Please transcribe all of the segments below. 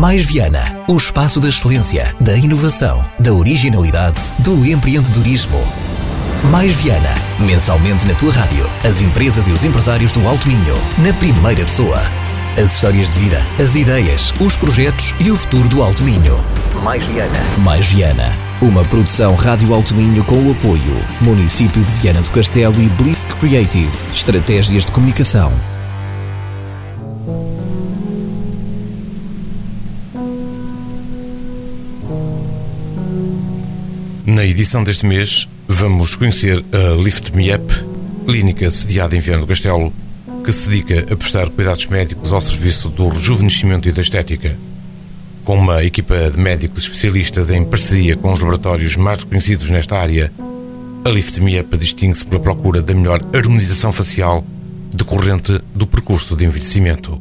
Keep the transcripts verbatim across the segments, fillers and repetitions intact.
Mais Viana, o espaço da excelência, da inovação, da originalidade, do empreendedorismo. Mais Viana, mensalmente na tua rádio. As empresas e os empresários do Alto Minho, na primeira pessoa. As histórias de vida, as ideias, os projetos e o futuro do Alto Minho. Mais Viana. Mais Viana, uma produção Rádio Alto Minho com o apoio Município de Viana do Castelo e Blisk Creative. Estratégias de comunicação. Na edição deste mês, vamos conhecer a Lift Me Up, clínica sediada em Viana do Castelo, que se dedica a prestar cuidados médicos ao serviço do rejuvenescimento e da estética. Com uma equipa de médicos especialistas em parceria com os laboratórios mais reconhecidos nesta área, a Lift Me Up distingue-se pela procura da melhor harmonização facial decorrente do percurso de envelhecimento.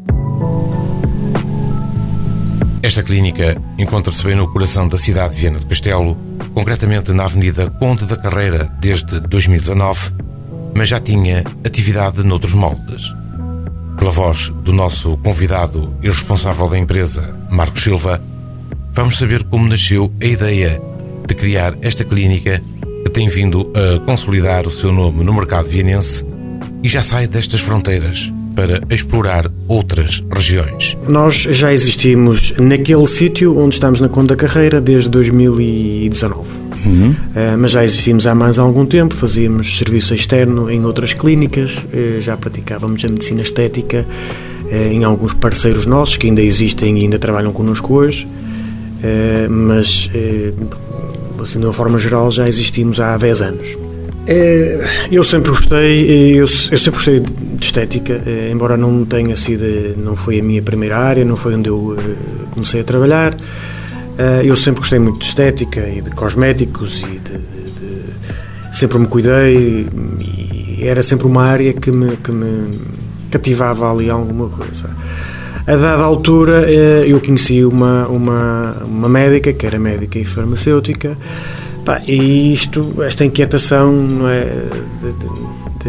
Esta clínica encontra-se bem no coração da cidade de Viana do Castelo, concretamente na Avenida Conde da Carreira desde dois mil e dezanove, mas já tinha atividade noutros moldes. Pela voz do nosso convidado e responsável da empresa, Marcos Silva, vamos saber como nasceu a ideia de criar esta clínica que tem vindo a consolidar o seu nome no mercado vienense e já sai destas fronteiras para explorar outras regiões. Nós já existimos naquele sítio onde estamos na Conde da Carreira desde dois mil e dezanove. Uhum. Uh, mas já existimos há mais algum tempo, fazíamos serviço externo em outras clínicas, uh, já praticávamos a medicina estética uh, em alguns parceiros nossos que ainda existem e ainda trabalham connosco hoje, uh, mas uh, assim, de uma forma geral já existimos há dez anos. Uh, eu sempre gostei, eu, eu sempre gostei de estética, uh, embora não tenha sido, não foi a minha primeira área, não foi onde eu uh, comecei a trabalhar. Eu sempre gostei muito de estética e de cosméticos e de, de, de, sempre me cuidei e era sempre uma área que me, que me cativava ali alguma coisa. A dada altura eu conheci uma, uma, uma médica que era médica e farmacêutica. Pá, e isto, esta inquietação, não é, de,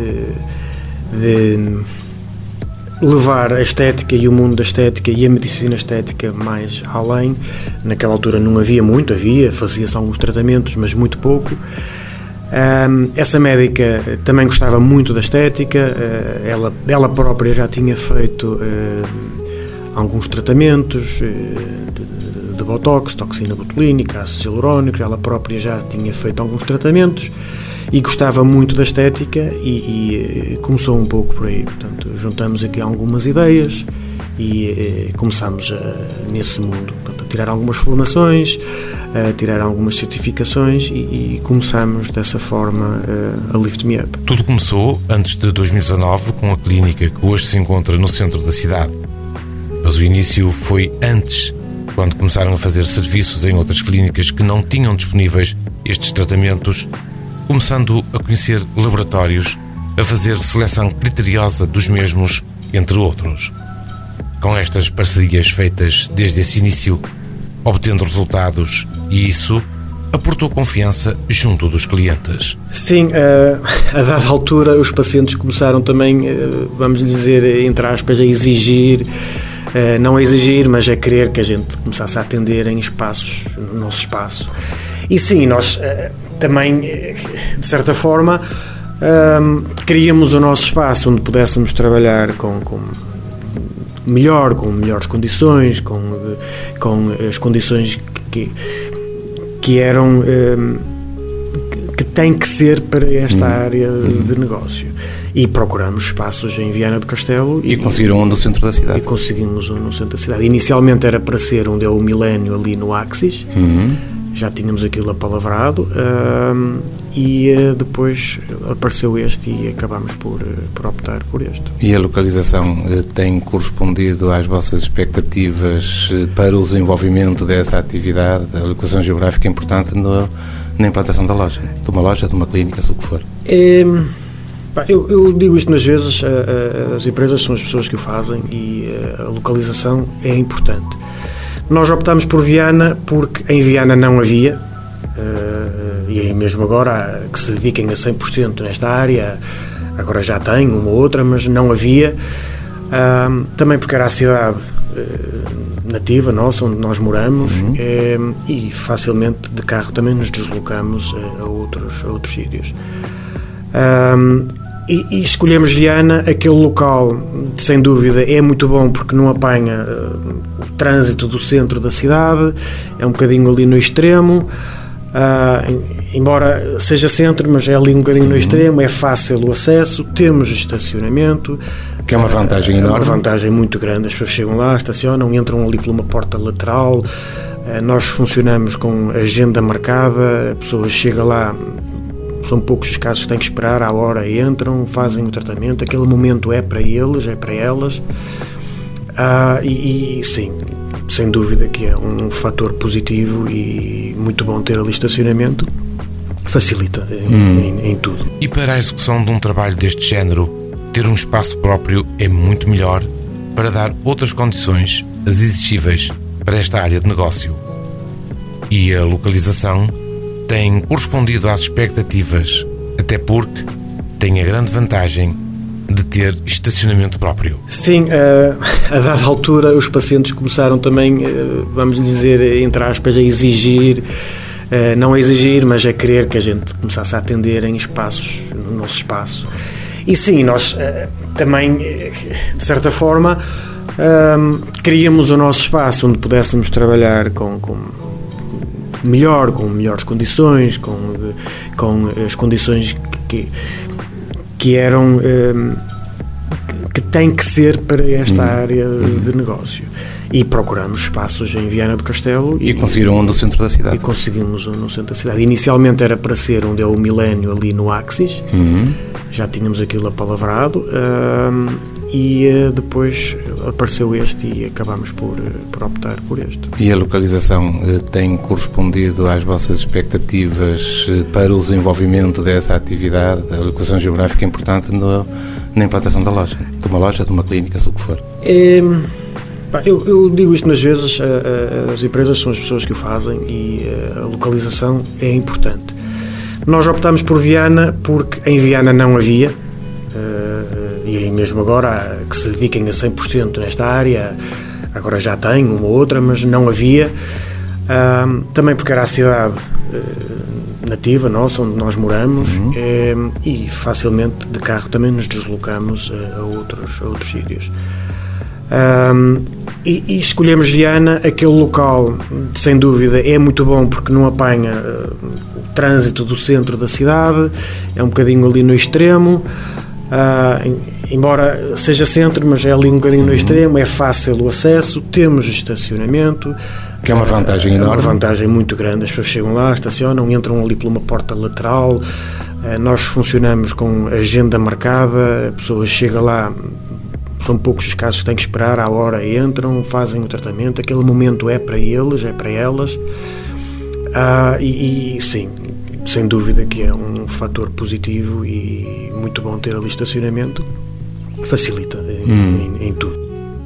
de, de levar a estética e o mundo da estética e a medicina estética mais além. Naquela altura não havia muito, havia, fazia-se alguns tratamentos, mas muito pouco. Um, essa médica também gostava muito da estética, uh, ela, ela própria já tinha feito uh, alguns tratamentos uh, de, de botox, toxina botulínica, ácido hialurónico, ela própria já tinha feito alguns tratamentos e gostava muito da estética e, e começou um pouco por aí. Portanto, juntamos aqui algumas ideias e, e começamos a, nesse mundo, portanto, a tirar algumas formações, a tirar algumas certificações e, e começamos dessa forma a, a Lift Me Up. Tudo começou antes de dois mil e dezanove com a clínica que hoje se encontra no centro da cidade, mas o início foi antes, quando começaram a fazer serviços em outras clínicas que não tinham disponíveis estes tratamentos, começando a conhecer laboratórios, a fazer seleção criteriosa dos mesmos, entre outros. Com estas parcerias feitas desde esse início, obtendo resultados, e isso aportou confiança junto dos clientes. Sim, a dada altura os pacientes começaram também, vamos dizer, entre aspas, a exigir, não a exigir, mas a querer que a gente começasse a atender em espaços, no nosso espaço. E sim, nós também, de certa forma, um, queríamos o nosso espaço onde pudéssemos trabalhar com, com melhor, com melhores condições, com, com as condições que, que eram um, que têm que ser para esta uhum. área de negócio. E procuramos espaços em Viana do Castelo. E, e conseguiram um no centro da cidade. E conseguimos um no centro da cidade. Inicialmente era para ser onde é o Milénio, ali no Axis. Uhum. Já tínhamos aquilo apalavrado um, e uh, depois apareceu este e acabámos por, uh, por optar por este. E a localização uh, tem correspondido às vossas expectativas uh, para o desenvolvimento dessa atividade? A localização geográfica é importante no, na implantação da loja, de uma loja, de uma clínica, se o que for? É, pá, eu, eu digo isto nas vezes, uh, uh, as empresas são as pessoas que o fazem e uh, a localização é importante. Nós optámos por Viana porque em Viana não havia, uh, e aí mesmo agora que se dediquem a cem por cento nesta área, agora já tem uma ou outra, mas não havia, uh, também porque era a cidade nativa nossa, onde nós moramos, uhum. é, e facilmente de carro também nos deslocamos a, a, outros, a outros sítios. Um, e, e escolhemos Viana, aquele local, sem dúvida, é muito bom porque não apanha uh, o trânsito do centro da cidade, é um bocadinho ali no extremo. Uh, embora seja centro, mas é ali um bocadinho no extremo, é fácil o acesso, temos estacionamento, que é uma vantagem uh, enorme. É uma vantagem muito grande. As pessoas chegam lá, estacionam, entram ali por uma porta lateral. Uh, nós funcionamos com agenda marcada, a pessoa chega lá, são poucos os casos que têm que esperar à hora, entram, fazem o tratamento, aquele momento é para eles, é para elas. Uh, e, e sim, sem dúvida que é um fator positivo e muito bom ter ali estacionamento, facilita em, hum. em, em tudo. E para a execução de um trabalho deste género, ter um espaço próprio é muito melhor para dar outras condições, as exigíveis para esta área de negócio. E a localização tem correspondido às expectativas, até porque tem a grande vantagem de ter estacionamento próprio. Sim, a, a dada altura os pacientes começaram também, vamos dizer, entre aspas, a exigir, não a exigir, mas a querer que a gente começasse a atender em espaços, no nosso espaço. E sim, nós também, de certa forma, queríamos o nosso espaço onde pudéssemos trabalhar com, com melhor, com melhores condições, com, com as condições que que eram que tem que ser para esta uhum. área de negócio, e procuramos espaços em Viana do Castelo e, e conseguiram um no centro da cidade e conseguimos um no centro da cidade. Inicialmente era para ser onde é o Milénio, ali no Axis, uhum. já tínhamos aquilo apalavrado, um, e uh, depois apareceu este e acabámos por, por optar por este. E a localização uh, tem correspondido às vossas expectativas uh, para o desenvolvimento dessa atividade? A localização geográfica é importante no, na implantação da loja, de uma loja, de uma clínica, se o que for. É, pá, eu, eu digo isto nas vezes, a, a, as empresas são as pessoas que o fazem e a, a localização é importante. Nós optámos por Viana porque em Viana não havia, uh, e aí mesmo agora que se dediquem a cem por cento nesta área, agora já tem uma ou outra, mas não havia, uh, também porque era a cidade uh, nativa nossa, onde nós moramos, uhum. uh, e facilmente de carro também nos deslocamos a, a, outros, a outros sítios. Uh, e, e escolhemos Viana, aquele local, sem dúvida, é muito bom porque não apanha uh, o trânsito do centro da cidade, é um bocadinho ali no extremo. Uh, embora seja centro, mas é ali um bocadinho no uhum. extremo, é fácil o acesso, temos estacionamento, que é uma vantagem uh, enorme. É uma vantagem muito grande. As pessoas chegam lá, estacionam, entram ali por uma porta lateral. Uh, nós funcionamos com agenda marcada, a pessoa chega lá, são poucos os casos que têm que esperar à hora, entram, fazem o tratamento, aquele momento é para eles, é para elas. Uh, e, e sim, sem dúvida que é um fator positivo e muito bom ter ali estacionamento, facilita em, hum. em, em tudo.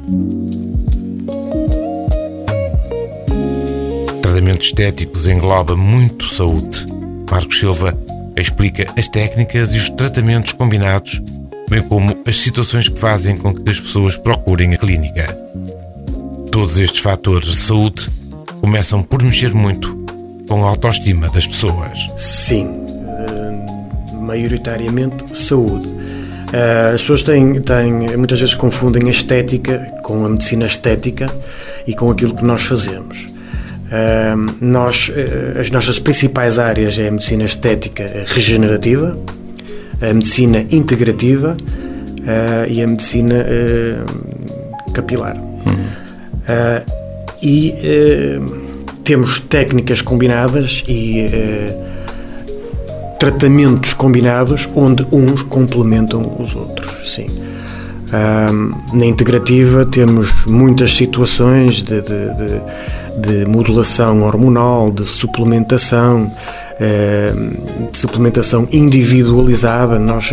Tratamentos estéticos engloba muito saúde. Marcos Silva explica as técnicas e os tratamentos combinados, bem como as situações que fazem com que as pessoas procurem a clínica. Todos estes fatores de saúde começam por mexer muito com a autoestima das pessoas. Sim, uh, maioritariamente saúde. Uh, as pessoas têm, têm, muitas vezes confundem a estética com a medicina estética e com aquilo que nós fazemos. Uh, nós, uh, as nossas principais áreas é a medicina estética regenerativa, a medicina integrativa uh, e a medicina uh, capilar. Uhum. Uh, e uh, temos técnicas combinadas e uh, tratamentos combinados onde uns complementam os outros, sim. Uh, na integrativa temos muitas situações de, de, de, de modulação hormonal, de suplementação, uh, de suplementação individualizada. Nós,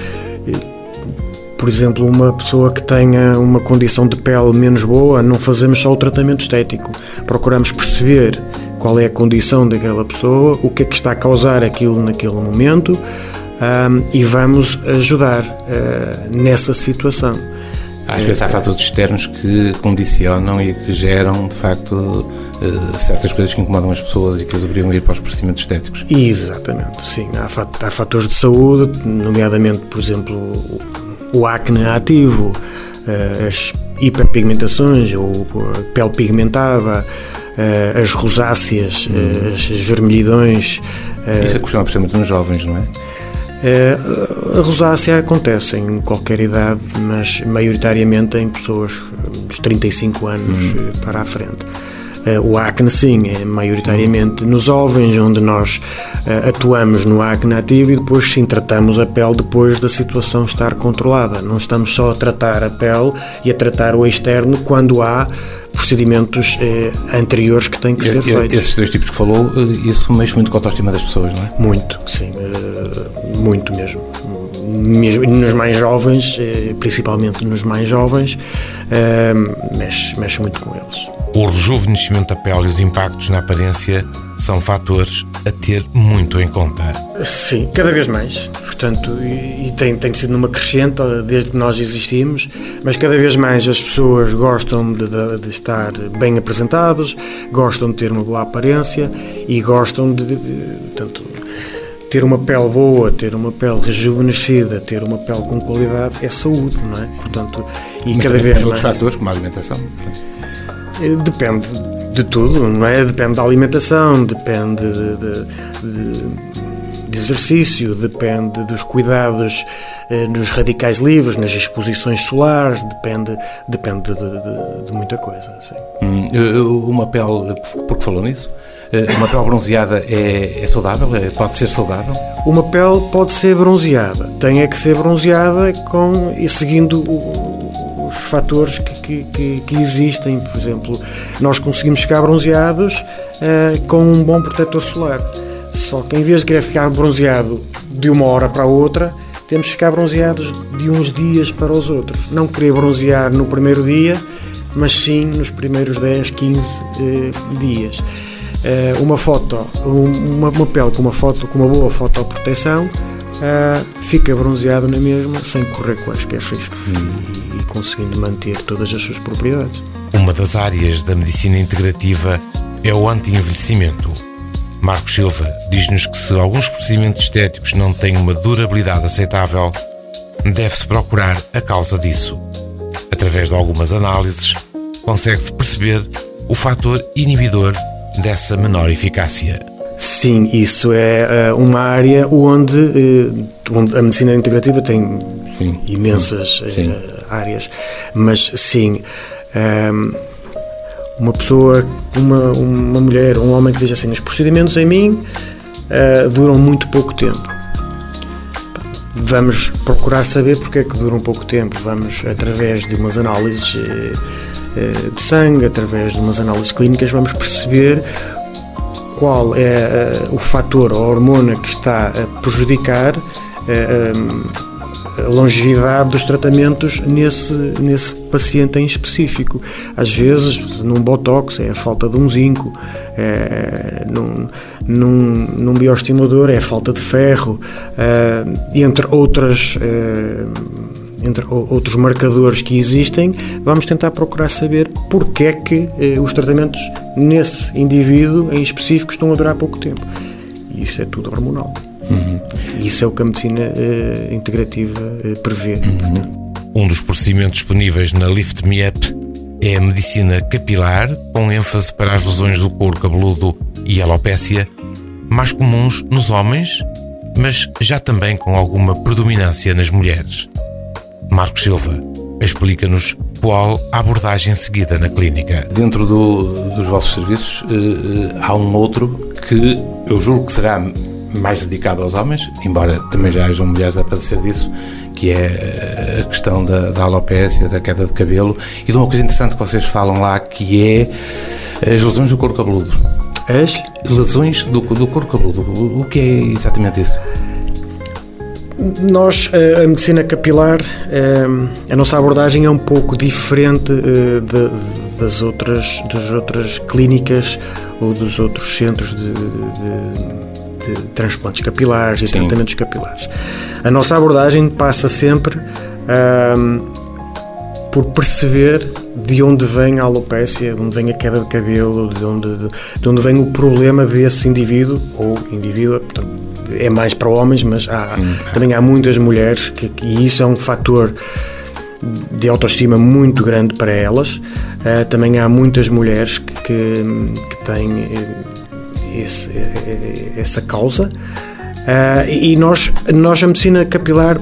por exemplo, uma pessoa que tenha uma condição de pele menos boa, não fazemos só o tratamento estético, procuramos perceber qual é a condição daquela pessoa, o que é que está a causar aquilo naquele momento, um, e vamos ajudar uh, nessa situação. Às vezes há fatores externos que condicionam e que geram, de facto, certas coisas que incomodam as pessoas e que as obrigam a ir para os procedimentos estéticos. Exatamente, sim. Há, fat- há fatores de saúde, nomeadamente, por exemplo, o acne ativo, as hiperpigmentações ou a pele pigmentada, as rosáceas, hum. as, as vermelhidões. Isso costuma aparecer muito nos jovens, não é? A rosácea acontece em qualquer idade, mas maioritariamente em pessoas dos trinta e cinco anos hum. para a frente. O acne, sim, é maioritariamente nos jovens, onde nós atuamos no acne ativo e depois sim tratamos a pele depois da situação estar controlada. Não estamos só a tratar a pele e a tratar o externo quando há procedimentos eh, anteriores que têm que ser feitos. Esses dois tipos que falou, isso mexe muito com a autoestima das pessoas, não é? Muito, sim, uh, muito mesmo. Mesmo nos mais jovens, eh, principalmente nos mais jovens, uh, mexe, mexe muito com eles. O rejuvenescimento da pele e os impactos na aparência são fatores a ter muito em conta. Sim, cada vez mais. Portanto, e, e tem, tem sido numa crescente desde que nós existimos, mas cada vez mais as pessoas gostam de, de, de estar bem apresentados, gostam de ter uma boa aparência e gostam de, de, de portanto, ter uma pele boa, ter uma pele rejuvenescida, ter uma pele com qualidade é saúde, não é? Portanto, e mas cada vez mais. Outros fatores, como a alimentação. Depende de tudo, não é? Depende da alimentação, depende de, de, de, de exercício, depende dos cuidados eh, nos radicais livres, nas exposições solares, depende, depende de, de, de muita coisa. Sim. Hum, uma pele, porque falou nisso, uma pele bronzeada é, é saudável? É, pode ser saudável? Uma pele pode ser bronzeada, tem é que ser bronzeada com, e seguindo o os fatores que, que, que existem. Por exemplo, nós conseguimos ficar bronzeados uh, com um bom protetor solar, só que em vez de querer ficar bronzeado de uma hora para a outra, temos que ficar bronzeados de uns dias para os outros. Não querer bronzear no primeiro dia, mas sim nos primeiros dez, quinze uh, dias. Uh, uma foto, uma, uma pele com uma, foto, com uma boa fotoproteção uh, fica bronzeado na mesma, sem correr quaisquer riscos. Hum. E conseguindo manter todas as suas propriedades. Uma das áreas da medicina integrativa é o anti-envelhecimento. Marcos Silva diz-nos que se alguns procedimentos estéticos não têm uma durabilidade aceitável, deve-se procurar a causa disso. Através de algumas análises, consegue-se perceber o fator inibidor dessa menor eficácia. Sim, isso é uh, uma área onde, uh, onde a medicina integrativa tem sim, imensas sim. Uh, áreas, mas sim, um, uma pessoa, uma, uma mulher, um homem que diz assim, os procedimentos em mim uh, duram muito pouco tempo. Vamos procurar saber porque é que duram pouco tempo. Vamos, através de umas análises uh, uh, de sangue, através de umas análises clínicas, vamos perceber qual é uh, o fator, a hormona que está a prejudicar uh, um, a longevidade dos tratamentos nesse, nesse paciente em específico. Às vezes, num botox, é a falta de um zinco, é, num, num, num bioestimulador é a falta de ferro, é, entre, outras, é, entre outros marcadores que existem, vamos tentar procurar saber porque é que é, os tratamentos nesse indivíduo em específico estão a durar pouco tempo. E isto é tudo hormonal. Uhum. Isso é o que a medicina uh, integrativa uh, prevê. Uhum. Um dos procedimentos disponíveis na Lift Me Up é a medicina capilar, com ênfase para as lesões do couro cabeludo e alopécia, mais comuns nos homens, mas já também com alguma predominância nas mulheres. Marcos Silva explica-nos qual a abordagem seguida na clínica. Dentro do, dos vossos serviços uh, há um outro que eu julgo que será mais dedicado aos homens, embora também já hajam mulheres a padecer disso, que é a questão da, da alopécia, da queda de cabelo, e de uma coisa interessante que vocês falam lá, que é as lesões do couro cabeludo. As lesões do, do couro cabeludo. O que é exatamente isso? Nós, a medicina capilar, a nossa abordagem é um pouco diferente de, das outras, das outras clínicas ou dos outros centros de, de de transplantes capilares e Sim. tratamentos capilares. A nossa abordagem passa sempre um, por perceber de onde vem a alopécia, de onde vem a queda de cabelo, de onde, de, de onde vem o problema desse indivíduo, ou indivíduo, portanto, é mais para homens, mas há, hum. também há muitas mulheres, que, e isso é um fator de autoestima muito grande para elas. Uh, também há muitas mulheres que, que, que têm esse, essa causa. Uh, e nós, nós, a medicina capilar,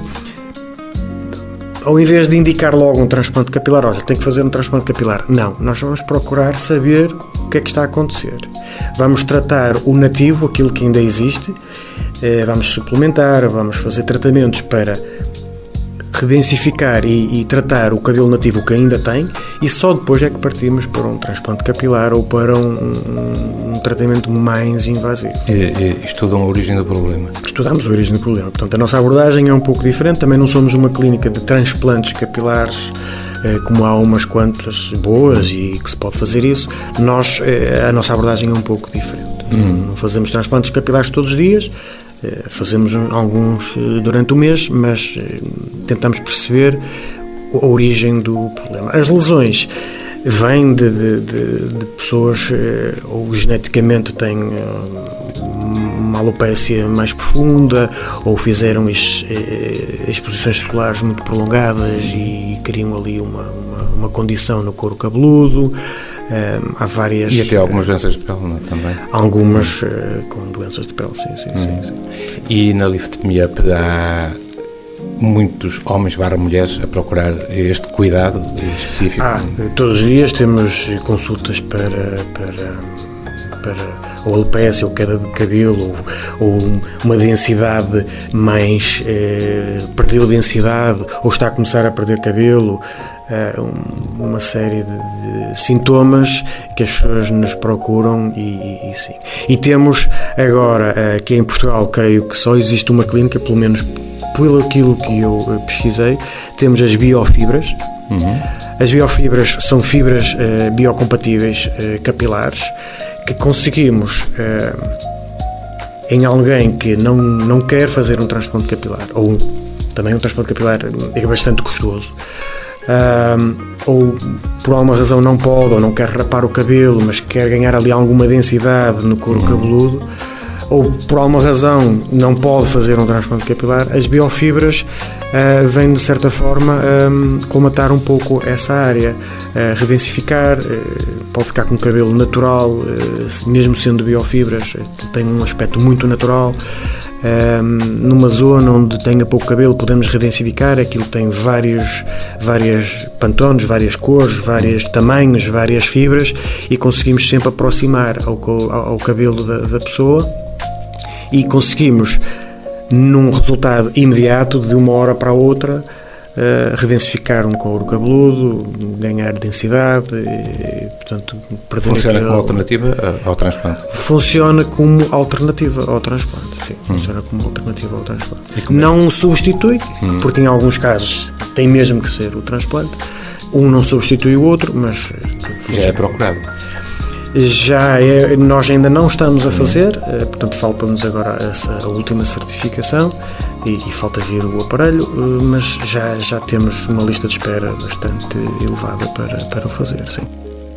ao invés de indicar logo um transplante capilar, olha, tem que fazer um transplante capilar. Não, nós vamos procurar saber o que é que está a acontecer. Vamos tratar o nativo, aquilo que ainda existe, uh, vamos suplementar, vamos fazer tratamentos para redensificar e, e tratar o cabelo nativo que ainda tem, e só depois é que partimos para um transplante capilar ou para um, um, um tratamento mais invasivo. E, e estudam a origem do problema? Estudamos a origem do problema. Portanto, a nossa abordagem é um pouco diferente. Também não somos uma clínica de transplantes capilares, eh, como há umas quantas boas e que se pode fazer isso. Nós, eh, a nossa abordagem é um pouco diferente. Hum. Não fazemos transplantes capilares todos os dias. Fazemos alguns durante o mês, mas tentamos perceber a origem do problema. As lesões vêm de, de, de, de pessoas ou geneticamente têm uma alopécia mais profunda, ou fizeram ex, exposições solares muito prolongadas e criam ali uma, uma, uma condição no couro cabeludo. Um, há várias... E até algumas doenças de pele, não é? Também? Algumas uh, com doenças de pele, sim, sim, hum. sim, sim, sim. E na Lift Me Up há muitos homens barra mulheres a procurar este cuidado específico? Ah, todos os dias temos consultas para... para para ou alopecia, ou queda de cabelo, ou, ou uma densidade mais... Eh, perdeu densidade, ou está a começar a perder cabelo, eh, um, uma série de, de sintomas que as pessoas nos procuram e, e, e sim. E temos agora, aqui em Portugal, creio que só existe uma clínica, pelo menos pelo aquilo que eu pesquisei, temos as biofibras. Uhum. As biofibras são fibras eh, biocompatíveis eh, capilares, que conseguimos eh, em alguém que não, não quer fazer um transplante capilar, ou também um transplante capilar é bastante custoso, uh, ou por alguma razão não pode, ou não quer rapar o cabelo, mas quer ganhar ali alguma densidade no couro cabeludo, ou por alguma razão não pode fazer um transplante capilar, as biofibras uh, vêm de certa forma um, colmatar um pouco essa área, uh, redensificar, uh, pode ficar com cabelo natural, uh, mesmo sendo biofibras, uh, tem um aspecto muito natural. Uh, numa zona onde tenha pouco cabelo podemos redensificar, aquilo tem vários, várias pantones, várias cores, vários tamanhos, várias fibras, e conseguimos sempre aproximar ao, ao, ao cabelo da, da pessoa, e conseguimos, num resultado imediato, de uma hora para a outra, uh, redensificar um couro cabeludo, ganhar densidade, e, portanto, perder Funciona aquele... como alternativa ao transplante? Funciona como alternativa ao transplante, sim. Hum. Funciona como alternativa ao transplante. Não substitui, hum. porque em alguns casos tem mesmo que ser o transplante. Um não substitui o outro, mas... Funciona. Já é procurado? Já é, nós ainda não estamos a fazer, portanto falta-nos agora essa, a última certificação e, e falta vir o aparelho, mas já, já temos uma lista de espera bastante elevada para, para o fazer, sim.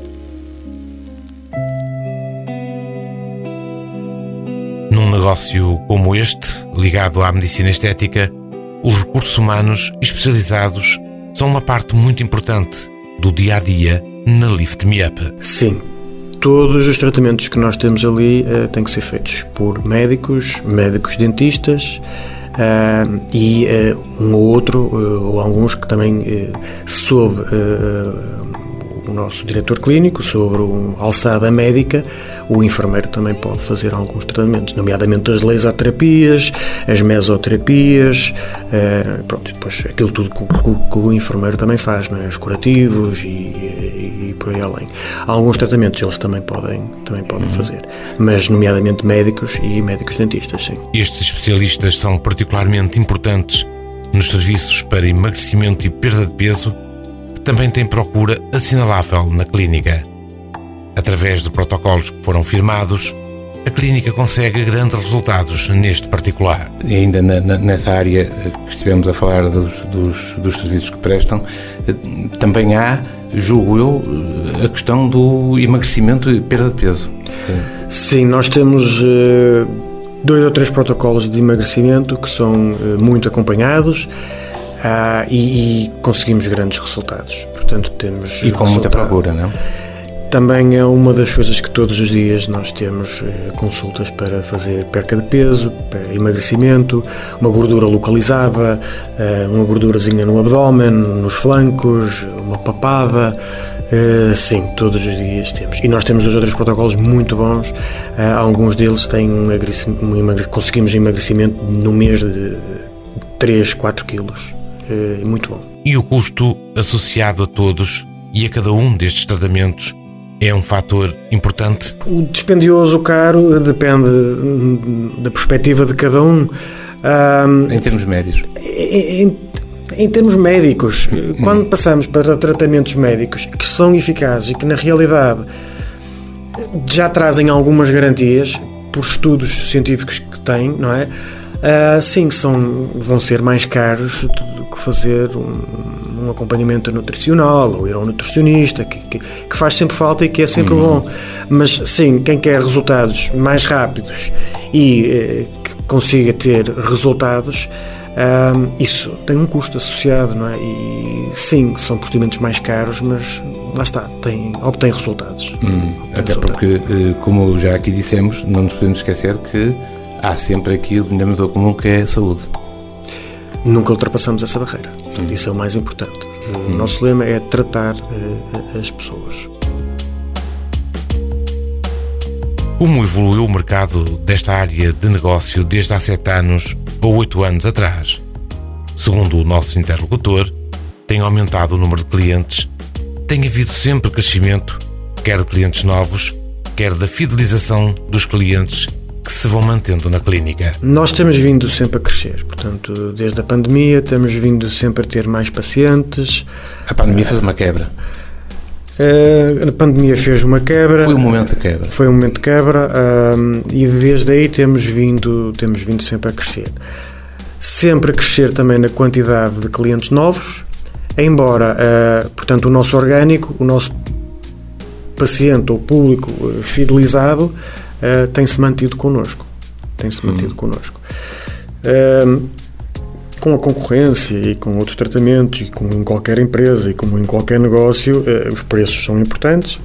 Num negócio como este, ligado à medicina estética, os recursos humanos especializados são uma parte muito importante do dia-a-dia na Lift Me Up. Sim. Todos os tratamentos que nós temos ali uh, têm que ser feitos por médicos, médicos dentistas uh, e uh, um ou outro, uh, ou alguns que também, uh, sob uh, o nosso diretor clínico, sobre uma alçada médica, o enfermeiro também pode fazer alguns tratamentos, nomeadamente as laserterapias, as mesoterapias, uh, pronto, depois aquilo tudo que, que, que o enfermeiro também faz, não é? Os curativos e, e, e por aí além. Alguns tratamentos eles também podem, também podem fazer, mas nomeadamente médicos e médicos dentistas, sim. Estes especialistas são particularmente importantes nos serviços para emagrecimento e perda de peso, que também têm procura assinalável na clínica. Através de protocolos que foram firmados, a clínica consegue grandes resultados neste particular. E ainda na, na, nessa área que estivemos a falar dos, dos, dos serviços que prestam, também há, julgo eu, a questão do emagrecimento e perda de peso. Sim, nós temos uh, dois ou três protocolos de emagrecimento que são uh, muito acompanhados uh, e, e conseguimos grandes resultados. Portanto, temos e com muita procura, não? Também é uma das coisas que todos os dias nós temos uh, consultas para fazer perca de peso, para emagrecimento, uma gordura localizada, uh, uma gordurazinha no abdômen, nos flancos, uma papada. Uh, sim, todos os dias temos. E nós temos dois ou três protocolos muito bons. Uh, alguns deles têm um emagrecimento, um emagre... conseguimos emagrecimento no mês de três, quatro quilos. Uh, muito bom. E o custo associado a todos e a cada um destes tratamentos é um fator importante? O dispendioso caro depende da perspectiva de cada um. Uh, em termos médios? Em, em termos médicos, hum. quando passamos para tratamentos médicos que são eficazes e que na realidade já trazem algumas garantias por estudos científicos que têm, não é? Uh, sim, são, vão ser mais caros do que fazer um, um acompanhamento nutricional ou ir a um nutricionista, que, que, que faz sempre falta e que é sempre uhum. bom. Mas sim, quem quer resultados mais rápidos e eh, que consiga ter resultados, uh, isso tem um custo associado, não é? E sim, são procedimentos mais caros, mas lá está, tem, obtém resultados. Hum, obtém até resultados. Porque, como já aqui dissemos, não nos podemos esquecer que há sempre aqui o denominador comum que é a saúde. Nunca ultrapassamos essa barreira. Portanto, isso é o mais importante. O hum. nosso lema é tratar uh, as pessoas. Como evoluiu o mercado desta área de negócio desde há sete anos ou oito anos atrás? Segundo o nosso interlocutor, tem aumentado o número de clientes, tem havido sempre crescimento, quer de clientes novos, quer da fidelização dos clientes que se vão mantendo na clínica. Nós temos vindo sempre a crescer, portanto, desde a pandemia temos vindo sempre a ter mais pacientes. A pandemia fez uma quebra. A pandemia fez uma quebra. Foi um momento de quebra. Foi um momento de quebra um, e desde aí temos vindo, temos vindo sempre a crescer. Sempre a crescer também na quantidade de clientes novos, embora, uh, portanto, o nosso orgânico, o nosso paciente ou público uh, fidelizado Uh, tem-se mantido connosco tem-se mantido hum. connosco uh, com a concorrência e com outros tratamentos e como em qualquer empresa e como em qualquer negócio, uh, os preços são importantes.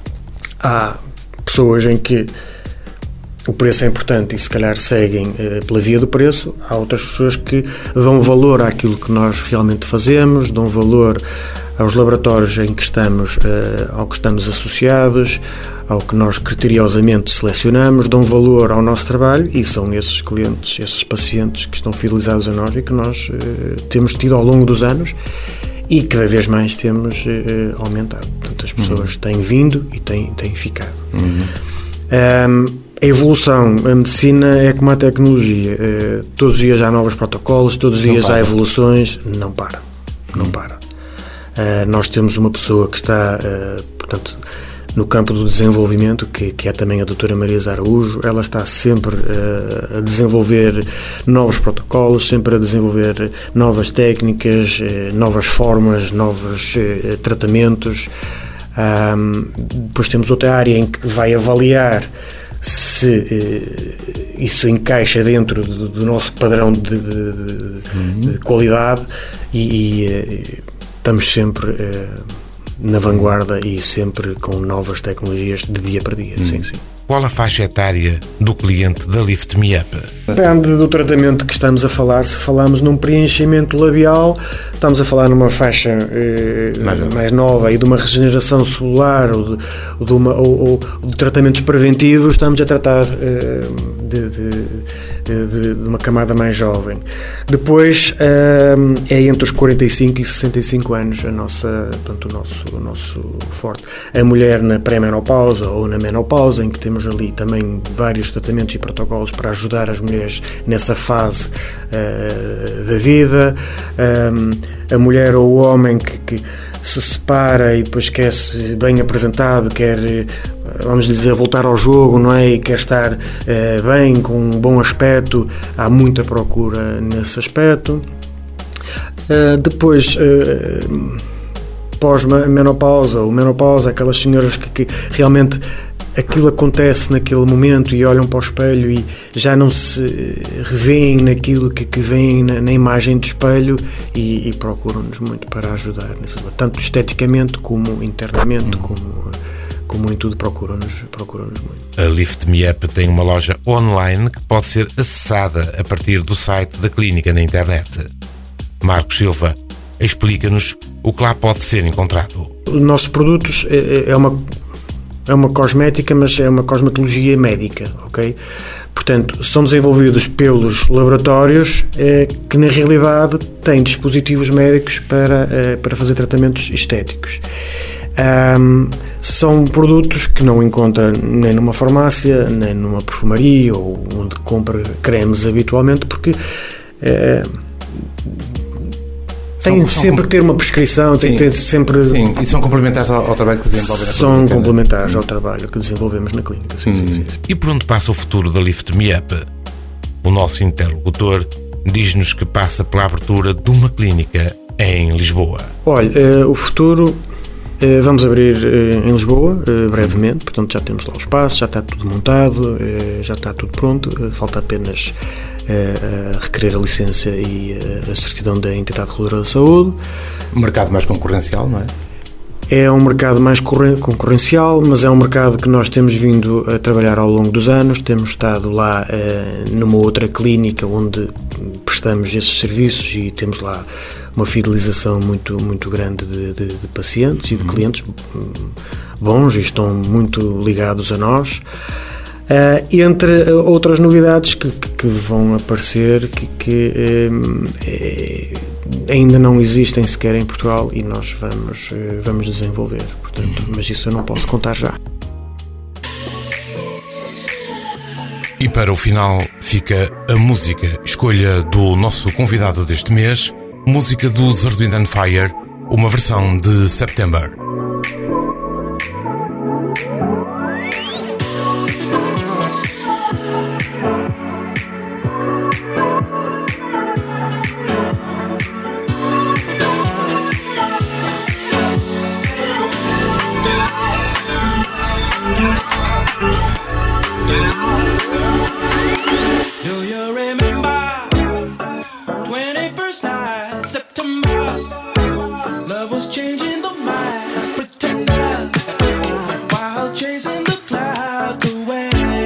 Há pessoas em que o preço é importante e se calhar seguem uh, pela via do preço. Há outras pessoas que dão valor àquilo que nós realmente fazemos, dão valor aos laboratórios em que estamos, uh, ao que estamos associados, ao que nós criteriosamente selecionamos, dão valor ao nosso trabalho e são esses clientes, esses pacientes que estão fidelizados a nós e que nós uh, temos tido ao longo dos anos e cada vez mais temos uh, aumentado. Portanto, as pessoas uhum. têm vindo e têm, têm ficado. Uhum. Um, a evolução, a medicina é como a tecnologia. Uh, todos os dias há novos protocolos, todos os dias há evoluções, não para. Não uhum. para. Uh, nós temos uma pessoa que está, uh, portanto, no campo do desenvolvimento, que, que é também a doutora Maria Araújo. Ela está sempre uh, a desenvolver novos protocolos, sempre a desenvolver novas técnicas, uh, novas formas, novos uh, tratamentos. Um, depois temos outra área em que vai avaliar se uh, isso encaixa dentro do, do nosso padrão de, de, de, uhum. de qualidade e, e uh, estamos sempre uh, na vanguarda e sempre com novas tecnologias de dia para dia. Hum. Sim, sim. Qual a faixa etária do cliente da Lift Me Up? Depende do tratamento que estamos a falar. Se falamos num preenchimento labial, estamos a falar numa faixa eh, mais, mais nova e de uma regeneração celular ou de, ou de, uma, ou, ou de tratamentos preventivos, estamos a tratar eh, de, de, de, de uma camada mais jovem. Depois eh, é entre os quarenta e cinco e sessenta e cinco anos a nossa, portanto, o, nosso, o nosso forte. A mulher na pré-menopausa ou na menopausa, em que temos ali também vários tratamentos e protocolos para ajudar as mulheres nessa fase uh, da vida. Um, a mulher ou o homem que, que se separa e depois quer-se bem apresentado, quer vamos dizer, voltar ao jogo, não é? E quer estar uh, bem, com um bom aspecto, há muita procura nesse aspecto. Uh, depois, uh, pós-menopausa, ou menopausa, aquelas senhoras que, que realmente aquilo acontece naquele momento e olham para o espelho e já não se revêem naquilo que, que veem na, na imagem do espelho e, e procuram-nos muito para ajudar, tanto esteticamente como internamente, hum. como, como em tudo procuram-nos, procuram-nos muito. A Lift Me Up tem uma loja online que pode ser acessada a partir do site da clínica na internet. Marcos Silva explica-nos o que lá pode ser encontrado. Os nossos produtos é, é uma É uma cosmética, mas é uma cosmetologia médica, ok? Portanto, são desenvolvidos pelos laboratórios eh, que, na realidade, têm dispositivos médicos para, eh, para fazer tratamentos estéticos. Um, são produtos que não encontra nem numa farmácia, nem numa perfumaria ou onde compra cremes habitualmente, porque... Eh, tem são, sempre que ter uma prescrição, sim, tem que ter sempre... Sim, e são complementares ao, ao trabalho que desenvolvem na clínica? São complementares ao trabalho que desenvolvemos na clínica, sim, hum. sim, sim, sim. E por onde passa o futuro da Lift Me Up? O nosso interlocutor diz-nos que passa pela abertura de uma clínica em Lisboa. Olha, uh, o futuro... Uh, vamos abrir uh, em Lisboa, uh, brevemente, portanto já temos lá o espaço, já está tudo montado, uh, já está tudo pronto, uh, falta apenas... a requerer a licença e a certidão da entidade reguladora da saúde. Um mercado mais concorrencial, não é? É um mercado mais concorrencial, mas é um mercado que nós temos vindo a trabalhar ao longo dos anos. Temos estado lá uh, numa outra clínica onde prestamos esses serviços e temos lá uma fidelização muito, muito grande de, de, de pacientes e de clientes bons e estão muito ligados a nós. Uh, entre outras novidades que, que, que vão aparecer que, que eh, ainda não existem sequer em Portugal e nós vamos, eh, vamos desenvolver, portanto, mas isso eu não posso contar já. E para o final fica a música, escolha do nosso convidado deste mês, música do Earth, Wind and Fire, uma versão de September. Chasing the clouds away.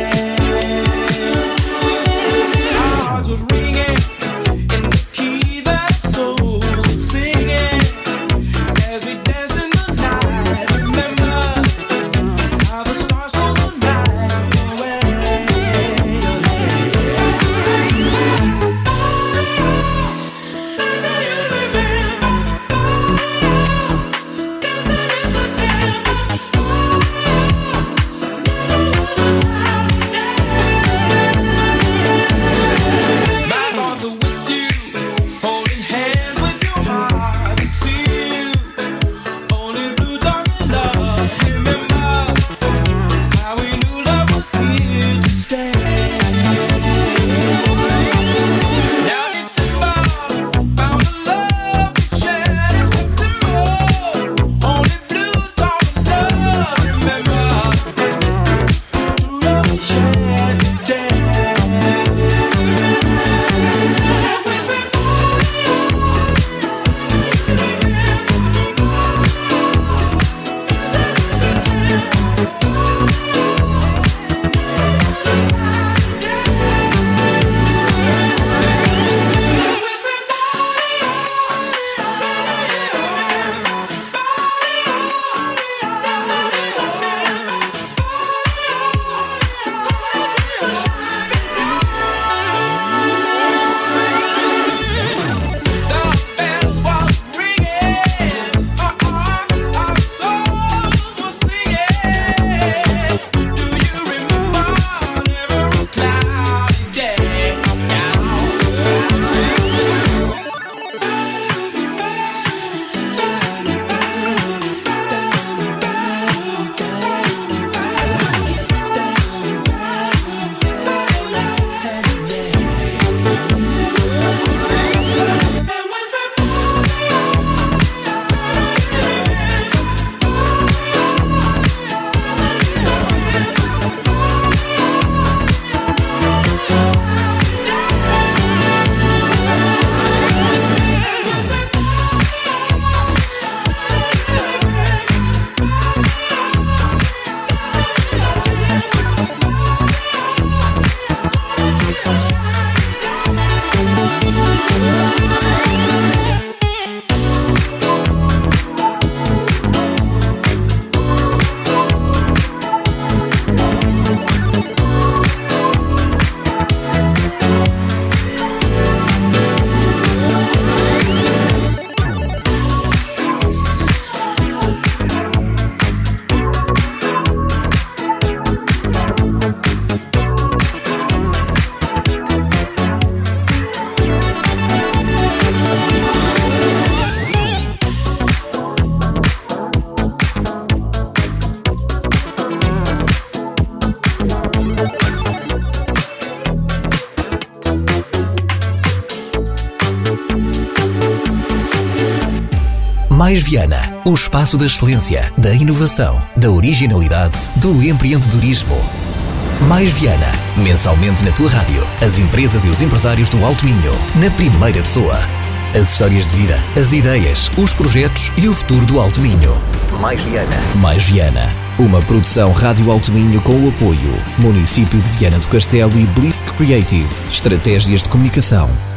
Mais Viana, o espaço da excelência, da inovação, da originalidade, do empreendedorismo. Mais Viana, mensalmente na tua rádio. As empresas e os empresários do Alto Minho, na primeira pessoa. As histórias de vida, as ideias, os projetos e o futuro do Alto Minho. Mais Viana. Mais Viana, uma produção Rádio Alto Minho com o apoio Município de Viana do Castelo e Blisk Creative. Estratégias de comunicação.